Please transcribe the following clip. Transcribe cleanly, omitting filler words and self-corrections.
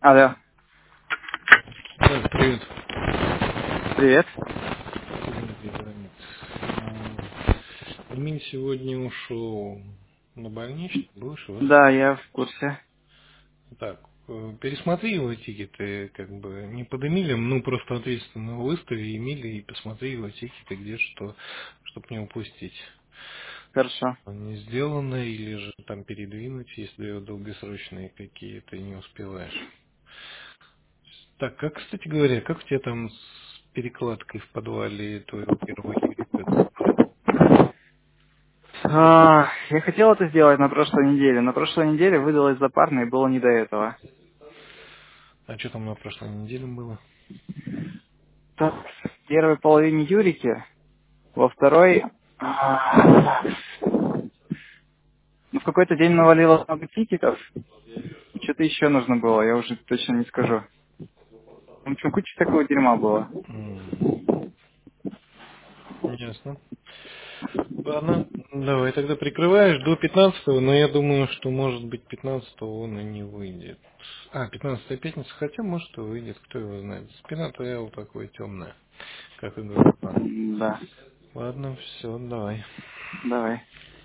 Алло, Да, привет. привет. Дмитрий звонит. Эмиль сегодня ушел на больничный, будешь его? Да, я в курсе. Так, пересмотри его тикеты, как бы, не под Эмилем, ну, просто ответственно выстави Эмиля и посмотри его тикеты, где что, чтобы не упустить. Хорошо. Не сделано, или же там передвинуть, если долгосрочные какие-то не успеваешь. Так, как, кстати говоря, как у тебя там с перекладкой в подвале твоего первого юрика? Я хотел это сделать на прошлой неделе. На прошлой неделе выдалось запарно и было не до этого. А что там на прошлой неделе было? Так, в первой половине Юрики, во второй... Ну, в какой-то день навалило много тикетов. Что-то еще нужно было, я уже точно не скажу. В общем, куча такого дерьма было. Ясно. Ладно, давай тогда прикрываешь до 15-го, но я думаю, что может быть 15-го он и не выйдет. А, 15-я пятница, хотя может и выйдет, кто его знает. Спина твоя вот такое темная, как и глаза. Да, Ладно, все, давай. давай.